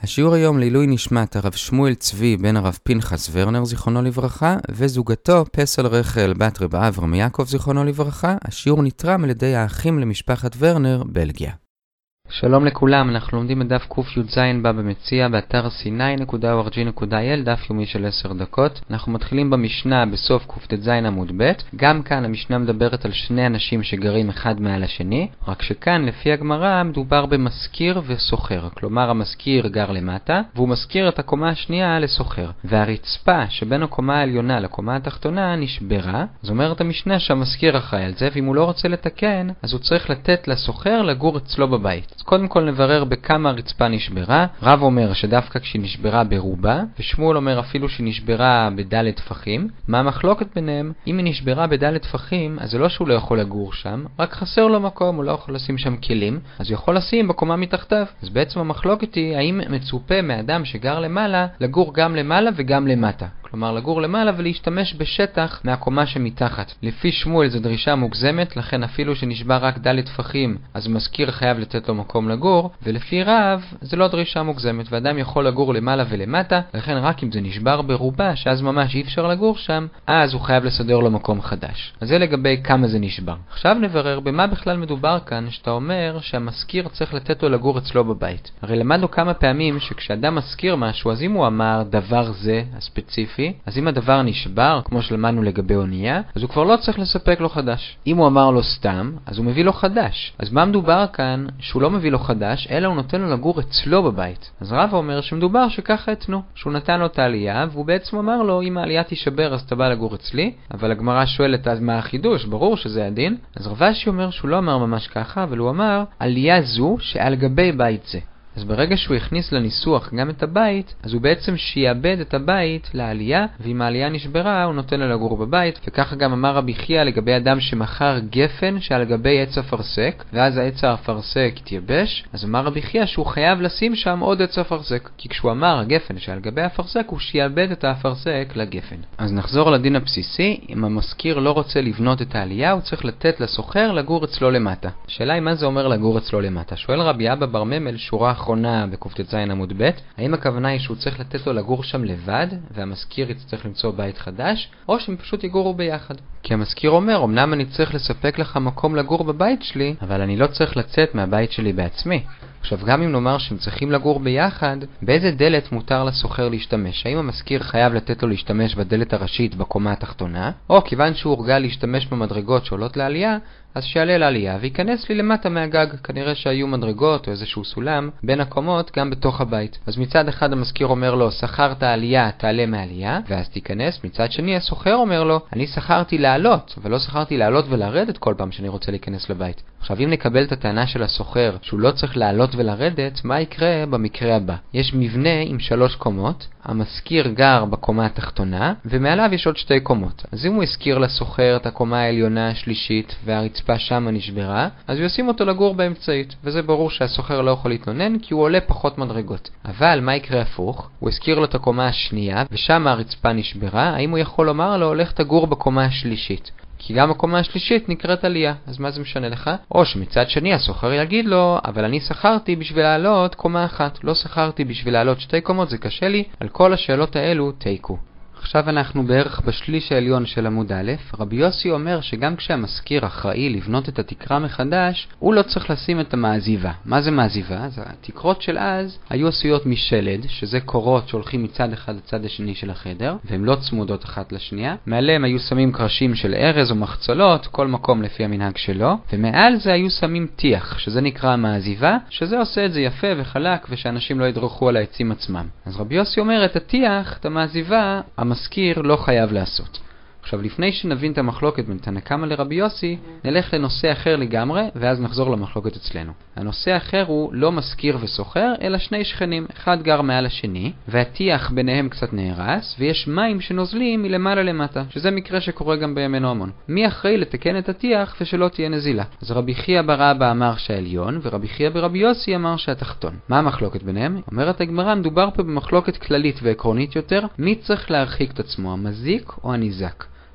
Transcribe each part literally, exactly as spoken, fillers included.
השיעור היום לעילוי נשמת הרב שמואל צבי בן הרב פנחס ורנר זיכרונו לברכה וזוגתו פסל רחל בת רב אברהם יעקב זיכרונו לברכה. השיעור נתרם על ידי האחים למשפחת ורנר, בלגיה. שלום לכולם, אנחנו לומדים את דף קי"ז בא במציע באתר סיני נקודה או אר ג'י נקודה איי אל, דף יומי של עשר דקות. אנחנו מתחילים במשנה בסוף קט"ז עמוד ב'. גם כאן המשנה מדברת על שני אנשים שגרים אחד מעל השני, רק שכאן לפי הגמרא מדובר במזכיר וסוחר. כלומר המזכיר גר למטה והוא מזכיר את הקומה השנייה לסוחר, והרצפה שבין הקומה העליונה לקומה התחתונה נשברה. זאת אומרת המשנה שהמזכיר אחראי על זה, ואם הוא לא רוצה לתקן אז הוא צריך לתת לסוחר לגור אצלו בבית. אז קודם כל נברר בכמה הרצפה נשברה. רב אומר שדווקא כשהיא נשברה ברובה, ושמואל אומר אפילו שהיא נשברה בדלת טפחים. מה המחלוקת ביניהם? אם היא נשברה בדלת טפחים, אז זה לא שהוא לא יכול לגור שם, רק חסר לו מקום, הוא לא יכול לשים שם כלים, אז הוא יכול לשים בקומה מתחתיו. אז בעצם המחלוקת היא האם מצופה מאדם שגר למעלה לגור גם למעלה וגם למטה. כלומר לגור למעלה ולהשתמש בשטח מהקומה שמתחת. לפי שמואל זו דרישה מוגזמת, לכן אפילו שנשבר רק דלת טפחים אז מזכיר חייב לתת לו מקום לגור, ולפי רב זה לא דרישה מוגזמת ואדם יכול לגור למעלה ולמטה, לכן רק אם זה נשבר ברובה שאז ממש אי אפשר לגור שם, אז הוא חייב לסדר לו מקום חדש. אז זה לגבי כמה זה נשבר. עכשיו נברר במה בכלל מדובר כאן שאתה אומר שהמזכיר צריך לתת לו לגור אצלו בבית. הרי למדנו כמה פעמים שכשאדם מזכיר משהו, אז אם הוא אמר דבר זה הספציפי, אז אם הדבר נשבר, כמו שלמדנו לגבי אונייה, אז הוא כבר לא צריך לספק לו חדש. אם הוא אמר לו סתם, אז הוא מביא לו חדש. אז מה מדובר כאן? שהוא לא מביא לו חדש, אלא הוא נותן לו לגור אצלו בבית. אז רב אומר שמדובר שככה אתנו, שהוא נתן לו את העלייה, והוא בעצם אמר לו, אם העלייה תישבר אז אתה בא לגור אצלי. אבל הגמרא שואלת אז מה החידוש? ברור שזה הדין. אז רבשי אומר שהוא לא אמר ממש ככה, אבל הוא אמר, עלייה זו שעל גבי בית זה. אז ברגע שהוא הכניס לניסוח גם את הבית, אז הוא בעצם שיאבד את הבית לעלייה, ואם העלייה נשברה הוא נותן לה לגור בבית. וככה גם אמר רבי חייא לגבי אדם שמכר גפן שעל גבי עץ אפרסק, ואז העץ האפרסק התייבש, אז אמר רבי חייא שהוא חייב לשים שם עוד עץ אפרסק, כי כשהוא אמר הגפן שעל גבי האפרסק הוא שיאבד את האפרסק לגפן. אז נחזור לדין הבסיסי. אם המזכיר לא רוצה לבנות את העלייה, הוא צריך לתת לסוחר לגור אצלו למטה. השאלה היא מה זה אומר לגור אצלו למטה. שואל רבי אבא בר ממל שורה אחרונה בקט"ז עמוד ב', האם הכוונה היא שהוא צריך לתת לו לגור שם לבד והמזכיר יצטרך למצוא בית חדש, או שהם פשוט יגורו ביחד? כי המזכיר אומר, אמנם אני צריך לספק לך מקום לגור בבית שלי, אבל אני לא צריך לצאת מהבית שלי בעצמי. עכשיו גם אם נאמר שהם צריכים לגור ביחד, באיזה דלת מותר לסוחר להשתמש? האם המזכיר חייב לתת לו להשתמש בדלת הראשית בקומה התחתונה, או כיוון שהוא הורגל להשתמש במדרגות שעולות לעלייה, אז שיעלה לעלייה וייכנס לי למטה מהגג? כנראה שהיו מדרגות או איזשהו סולם בין הקומות גם בתוך הבית. אז מצד אחד המזכיר אומר לו, שכרת עלייה, תעלה מעלייה ואז תיכנס. מצד שני הסוחר אומר לו, אני שכרתי לעלות, אבל לא שכרתי לעלות ולרדת כל פעם שאני רוצה להיכנס לבית. עכשיו אם נקבל את הטענה של הסוחר שהוא לא צריך לעלות ולרדת, מה יקרה במקרה הבא? יש מבנה עם שלוש קומות, המזכיר גר בקומה התחתונה ומעליו יש עוד שתי קומות. אז אם הוא הזכיר לסוחר את הקומה העליונה השלישית והרצפה שם נשברה, אז הוא ישים אותו לגור באמצעית, וזה ברור שהסוחר לא יכול להתלונן כי הוא עולה פחות מדרגות. אבל מה יקרה הפוך? הוא הזכיר לו את הקומה השנייה ושם הרצפה נשברה, האם הוא יכול לומר לו הולך תגור בקומה השלישית? כי גם הקומה השלישית נקראת עלייה, אז מה זה משנה לך? או שמצד שני הסוחר יגיד לו, אבל אני שכרתי בשביל לעלות קומה אחת, לא שכרתי בשביל לעלות שתי קומות, זה קשה לי. על כל השאלות האלו תיקו. עכשיו אנחנו בערך בשליש העליון של עמוד א'. רבי יוסי אומר שגם כשהמזכיר אחראי לבנות את התקרה מחדש, הוא לא צריך לשים את המעזיבה. מה זה מעזיבה? אז התקרות של אז היו עשויות משלד, שזה קורות שהולכים מצד אחד לצד השני של החדר, והן לא צמודות אחת לשנייה. מעליהם היו שמים קרשים של ארז או מחצלות, כל מקום לפי המנהג שלו, ומעל זה היו שמים טיח, שזה נקרא המעזיבה, שזה עושה את זה יפה וחלק ושאנשים לא ידרכו על העצים עצמם. אז רבי יוסי אומר את הטיח, את המעזיבה, המזכיר לא חייב לעשות. עכשיו לפני שנבין את המחלוקת בין תנא קמא לרבי יוסי, נלך לנושא אחר לגמרי ואז נחזור למחלוקת אצלנו. הנושא האחר הוא לא מזכיר וסוחר אלא שני שכנים, אחד גר מעל השני והטיח ביניהם קצת נהרס ויש מים שנוזלים מלמעלה למטה, שזה מקרה שקורה גם בימינו המון. מי אחראי לתקן את הטיח ושלא תהיה נזילה? אז רבי חייא בר אבא אמר שהעליון ורבי חייא ברבי יוסי אמר שהתחתון. מה המחלוקת ביניהם? אומרת הגמרא, מדובר פה במחלוקת כללית ועקרונית יותר, מי צריך להרחיק את עצמו, המזיק או הניזק?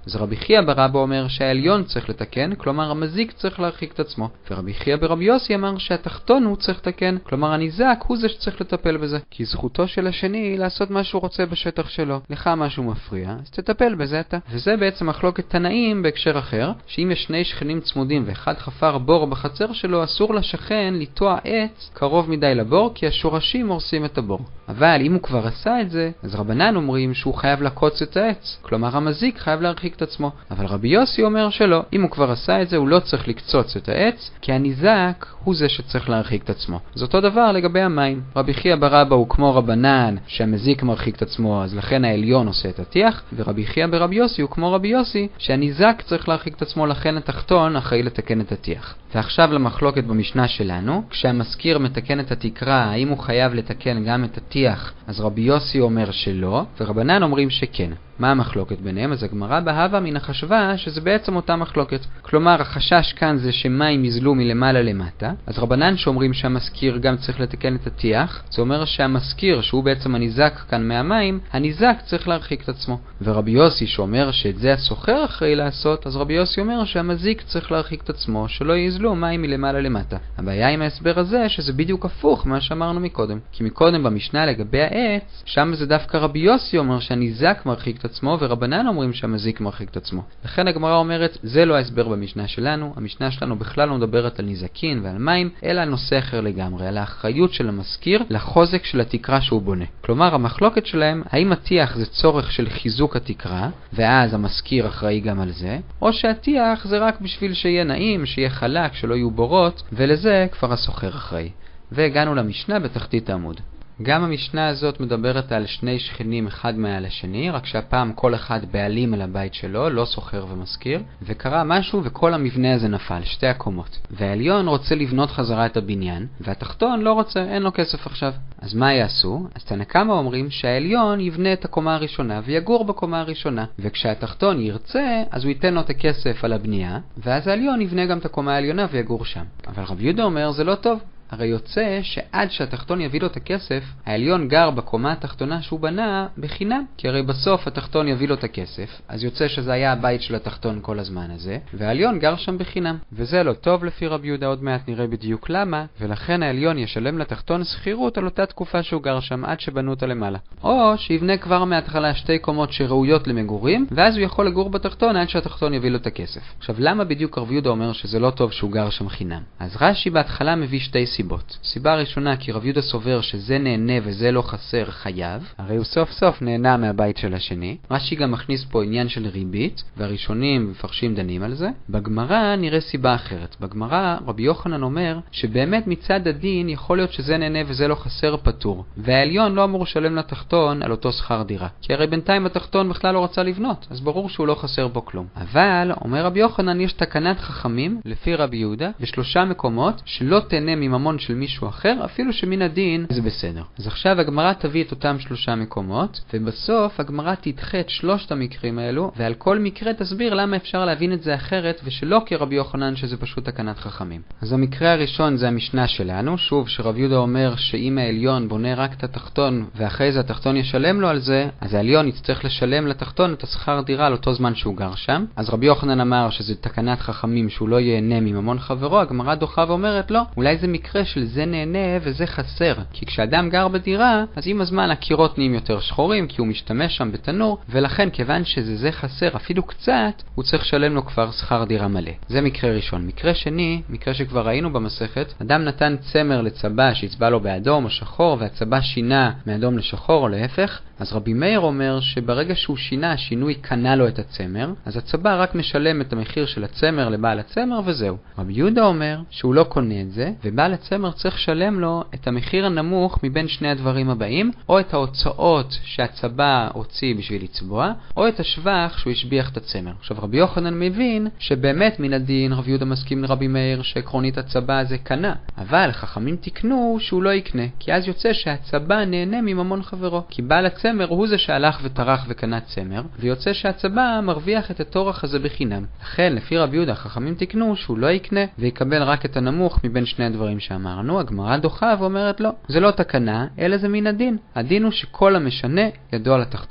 אז רבי חייא ברבא אומר שהעליון צריך לתקן, כלומר המזיק צריך להרחיק את עצמו. ורבי חייא ברבי יוסי אמר שהתחתון הוא צריך לתקן, כלומר הניזק הוא זה שצריך לטפל בזה. כי זכותו של השני היא לעשות מה שהוא רוצה בשטח שלו. לך משהו מפריע, אז תטפל בזה אתה. וזה בעצם מחלוקת תנאים בהקשר אחר, שאם יש שני שכנים צמודים ואחד חפר בור בחצר שלו, אסור לשכן לטוע עץ קרוב מדי לבור, כי השורשים הורסים את הבור. אבל אם הוא כבר עשה את זה, אז רבנן אומרים שהוא חייב לקוץ את העץ, כלומר המזיק חייב להרחיק את עצמו. אבל רבי יוסי אומר שלא, אם הוא כבר עשה את זה הוא לא צריך לקצוץ את העץ, כי הניזק הוא זה שצריך להרחיק את עצמו. זה אותו דבר לגבי המים. רבי חייא ברבא הוא כמו רבנן שהמזיק מרחיק את עצמו, אז לכן העליון עושה את הטיח, ורבי חייא ברבי יוסי הוא כמו רבי יוסי שהניזק צריך להרחיק את עצמו, לכן התחתון אחראי לתקן את הטיח. ועכשיו למחלוקת במשנה שלנו, כשהמזכיר מתקן את התקרה, האם הוא חייב לתקן גם את הטיח, אז רבי יוסי אומר שלא, ורבנן אומרים שכן. מה המחלוקת ביניהם? אז הגמרא בהווה מן החשבה שזה בעצם אותה מחלוקת. כלומר, החשש כאן זה שמים יזלו מלמעלה למטה, אז רבנן שאומרים שהמזכיר גם צריך לתקן את הטיח, זה אומר שהמזכיר, שהוא בעצם הניזק כאן מהמים, הניזק צריך להרחיק את עצמו. ורבי יוסי שאומר שאת זה הסוחר אחראי לעשות, אז רבי יוסי אומר שהמזיק צריך להרחיק את עצמו, שלא יזלו מים מלמעלה למטה. הבעיה עם ההסבר הזה שזה בדיוק הפוך מה שאמרנו מקודם. כי מקודם במשנה לגבי העץ, שם זה דווקא רבי יוסי אומר שהניזק מרחיק את עצמו, ורבנן אומרים שהמזיק מרחיק את עצמו. לכן הגמרא אומרת, זה לא ההסבר במשנה שלנו. המשנה שלנו בכלל לא מדברת על נזקין ועל מים, אלא על נושא אחר לגמרי, על האחריות של המזכיר לחוזק של התקרה שהוא בונה. כלומר, המחלוקת שלהם, האם הטיח זה צורך של חיזוק התקרה, ואז המזכיר אחראי גם על זה, או שהטיח זה רק בשביל שיהיה נעים, שיהיה חלק, שלא יהיו בורות, ולזה כבר הסוחר אחראי. והגענו למשנה בתחתית העמוד. גם המשנה הזאת מדברת על שני שכנים אחד מעל השני, רק שהפעם כל אחד בעלים על הבית שלו, לא סוחר ומזכיר, וקרה משהו וכל המבנה הזה נפל, שתי הקומות. והעליון רוצה לבנות חזרה את הבניין, והתחתון לא רוצה, אין לו כסף עכשיו. אז מה יעשו? אז תנא קמא אומרים שהעליון יבנה את הקומה הראשונה ויגור בקומה הראשונה, וכשהתחתון ירצה, אז הוא ייתן לו את הכסף על הבנייה, ואז העליון יבנה גם את הקומה העליונה ויגור שם. אבל רבי יהודה אומר, זה לא טוב. הרי יוצא שעד שהתחתון יביא לו את הכסף, העליון גר בקומה התחתונה שהוא בנה בחינם. כי הרי בסוף התחתון יביא לו את הכסף, אז יוצא שזה היה הבית של התחתון כל הזמן הזה, והעליון גר שם בחינם. וזה לא טוב לפי רבי יהודה, עוד מעט נראה בדיוק למה, ולכן העליון ישלם לתחתון שכירות על אותה תקופה שהוא גר שם עד שבנו אותה למעלה. או שיבנה כבר מההתחלה שתי קומות שראויות למגורים, ואז הוא יכול לגור בתחתון עד שהתחתון יביא לו את הכסף. עכשיו, למה בדיוק רבי יהודה אומר שזה לא טוב שהוא גר שם חינם? אז רש"י בהתחלה מביא שתי סיבות. סיבה ראשונה, כי רבי יהודה סובר שזה נהנה וזה לא חסר חייב, הרי הוא סוף סוף נהנה מהבית של השני. רש"י גם מכניס פה עניין של ריבית, והראשונים מפרשים דנים על זה. בגמרא נראה סיבה אחרת. בגמרא רבי יוחנן אומר שבאמת מצד הדין יכול להיות שזה נהנה וזה לא חסר פטור, והעליון לא אמור לשלם לתחתון על אותו שכר דירה, כי הרי בינתיים התחתון בכלל לא רצה לבנות, אז ברור שהוא לא חסר בו כלום. אבל אומר רבי יוחנן, יש תקנת חכמים לפי רבי יהודה בשלושה מקומות שלא תהנה מממון של מישהו אחר, אפילו שמן הדין זה בסדר. אז עכשיו הגמרא תביא את אותם שלושה מקומות, ובסוף הגמרא תדחה את שלושת המקרים האלו, ועל כל מקרה תסביר למה אפשר להבין את זה אחרת, ושלא כרבי יוחנן שזה פשוט תקנת חכמים. אז המקרה הראשון זה המשנה שלנו, שוב שרבי יהודה אומר שאם העליון בונה רק את התחתון, ואחרי זה התחתון ישלם לו על זה, אז העליון יצטרך לשלם לתחתון את השכר דירה על אותו זמן שהוא גר שם. אז רבי יוחנן אמר שזה תקנת חכמים שהוא לא ייהנה מממון חברו. הגמרא דוחה ואומרת לא, אולי זה מקרה של זה נהנה וזה חסר, כי כשאדם גר בדירה, אז עם הזמן הקירות נהיים יותר שחורים, כי הוא משתמש שם בתנור, ולכן כיוון שזה זה חסר אפילו קצת, הוא צריך לשלם לו כבר שכר דירה מלא. זה מקרה ראשון. מקרה שני, מקרה שכבר ראינו במסכת, אדם נתן צמר לצבא שהצבע לו באדום או שחור, והצבא שינה מאדום לשחור או להפך, אז רבי מאיר אומר שברגע שהוא שינה, השינוי קנה לו את הצמר, אז הצבא רק משלם את המחיר של הצמר לבעל הצמר וזהו. רבי יהודה אומר שהוא לא קונה את זה, ובעל הצמר צריך לשלם לו את המחיר הנמוך מבין שני הדברים הבאים, או את ההוצאות שהצבא הוציא בשביל לצבוע, או את השבח שהוא השביח את הצמר. עכשיו רבי יוחנן מבין שבאמת מן הדין רבי יהודה מסכים לרבי מאיר שעקרונית הצבא הזה קנה, אבל חכמים תקנו שהוא לא יקנה, כי אז יוצא שהצבא נהנה מממון חברו, כי בעל הצמר הוא זה שהלך וטרח וקנה צמר, ויוצא שהצבא מרוויח את התורח הזה בחינם. לכן לפי רבי יהודה חכמים תקנו שהוא לא יקנה ויקבל רק את הנמוך מבין שני הדברים שאמרנו. הגמרא דוחה ואומרת לא, זה לא תקנה, אלא זה מן הדין. הדין הוא שכל המשנה ידו על התחתונה.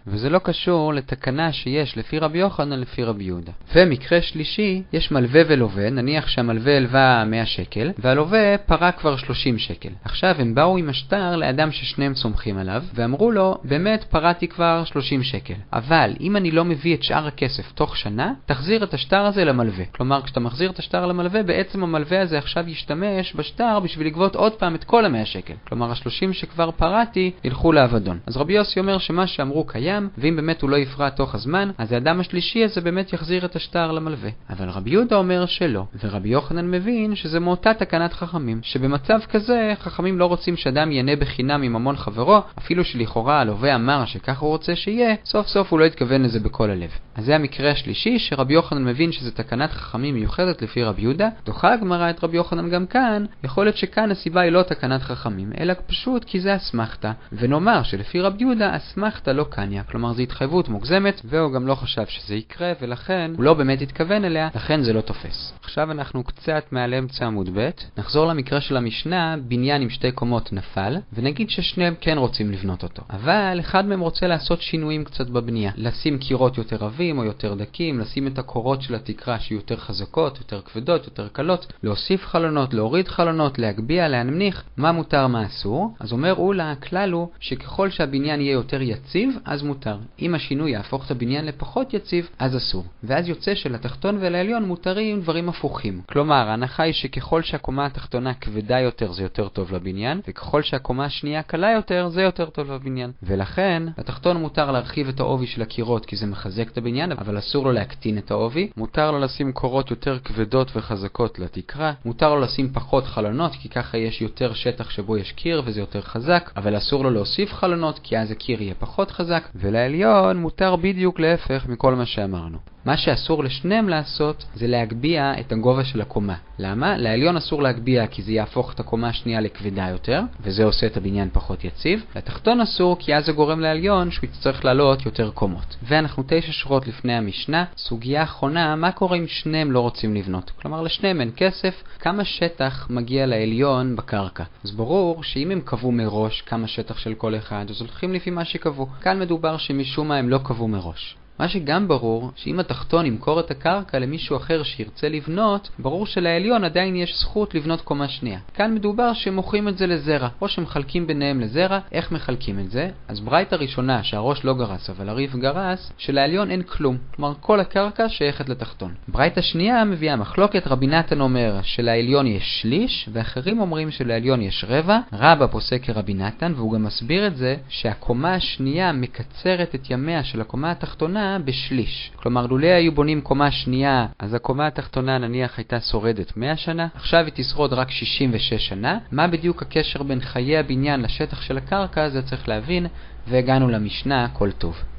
וזה לא קשור לתקנה שיש לפי רבי יוחנן לפי רבי יהודה. ומקרה שלישי, יש מלווה ולווה, נניח שהמלווה הלווה מאה שקל, והלווה פרע כבר שלושים שקל. עכשיו הם באו עם השטר לאדם ששניהם סומכים עליו, ואמרו לו, באמת פרעתי כבר שלושים שקל. אבל אם אני לא מביא את שאר הכסף תוך שנה, תחזיר את השטר הזה למלווה. כלומר, כשאתה מחזיר את השטר למלווה, בעצם המלווה הזה עכשיו ישתמש בשטר בשביל לגבות עוד פעם את כל ה-מאה שקל. כלומר, ה-שלושים שכבר פרעתי, ילכו לאבדון. אז רבי יוסי אומר שמה שאמרו קיים, ואם באמת הוא לא יפרע תוך הזמן, אז האדם השלישי הזה באמת יחזיר את השטר למלווה. אבל רבי יהודה אומר שלא. ורבי יוחנן מבין שזה מאותה תקנת חכמים, שבמצב כזה חכמים לא רוצים שאדם ייהנה בחינם עם ממון חברו, אפילו שלכאורה הלווה אמר שכך הוא רוצה שיהיה, סוף סוף הוא לא התכוון לזה בכל הלב. אז זה המקרה השלישי שרבי יוחנן מבין שזה תקנת חכמים מיוחדת לפי רבי יהודה. דוחה הגמרא את רבי יוחנן גם כאן, יכול להיות שכאן הסיבה היא לא תקנת חכמים, אלא פשוט כי זה אסמכתה. ונאמר שלפי רבי יהודה אסמכתה לא קניה, כלומר זו התחייבות מוגזמת, והוא גם לא חשב שזה יקרה, ולכן הוא לא באמת התכוון אליה, לכן זה לא תופס. עכשיו אנחנו קצת מעל אמצע עמוד ב', נחזור למקרה של המשנה, בניין עם שתי קומות נפל, ונגיד ששניהם כן רוצים לבנות אותו. אבל אחד מהם רוצה לעשות שינויים קצת בבנייה, לשים קירות יותר רבים או יותר דקים, לשים את הקורות של התקרה שיהיו יותר חזקות, יותר כבדות, יותר קלות, להוסיף חלונות, להוריד חלונות, להגביה, להנמיך, מה מותר, מה אסור. אז אומר אולה, הכלל הוא שככל שהבניין יהיה יותר יציב, אז מותר. אם השינוי יהפוך את הבניין לפחות יציב, אז אסור. ואז יוצא שלתחתון ולעליון מותרים דברים הפוכים. כלומר, ההנחה היא שככל שהקומה התחתונה כבדה יותר זה יותר טוב לבניין, וככל שהקומה השנייה קלה יותר זה יותר טוב לבניין. ולכן, לתחתון מותר להרחיב את העובי של הקירות כי זה מחזק את הבניין, אבל אסור לו להקטין את העובי. מותר לו לשים קורות יותר כבדות וחזקות לתקרה. מותר לו לשים פחות חלונות כי ככה יש יותר שטח שבו יש קיר וזה יותר חזק, אבל אסור לו להוסיף חלונות כי אז הקיר יהיה פחות חזק. ולעליון מותר בדיוק להפך מכל מה שאמרנו. מה שאסור לשניהם לעשות זה להגביה את הגובה של הקומה. למה? לעליון אסור להגביה כי זה יהפוך את הקומה השנייה לכבדה יותר, וזה עושה את הבניין פחות יציב. לתחתון אסור כי אז זה גורם לעליון שהוא יצטרך לעלות יותר קומות. ואנחנו תשע שורות לפני המשנה, סוגיה אחרונה, מה קורה אם שניהם לא רוצים לבנות? כלומר לשניהם אין כסף, כמה שטח מגיע לעליון בקרקע? אז ברור שאם הם קבעו מראש כמה שטח של כל אחד, אז הולכים לפי מה שקבעו. כאן מדובר שמשום מה הם לא קבעו מראש. מה שגם ברור, שאם התחתון ימכור את הקרקע למישהו אחר שירצה לבנות, ברור שלעליון עדיין יש זכות לבנות קומה שנייה. כאן מדובר שמוכרים את זה לזרע, או שמחלקים ביניהם לזרע. איך מחלקים את זה? אז ברייתא הראשונה, שהראש לא גרס אבל הריף גרס, שלעליון אין כלום, כלומר כל הקרקע שייכת לתחתון. ברייתא שנייה מביאה מחלוקת, רבי נתן אומר שלעליון יש שליש, ואחרים אומרים שלעליון יש רבע. רבא פוסק כרבי נתן, והוא גם מסביר את זה שהקומה השנייה מקצרת את ימיה של הקומה התחתונה בשליש. כלומר, לולא היו בונים קומה שנייה, אז הקומה התחתונה נניח הייתה שורדת מאה שנה, עכשיו היא תשרוד רק שישים ושש שנה. מה בדיוק הקשר בין חיי הבניין לשטח של הקרקע, זה צריך להבין, והגענו למשנה, כל טוב.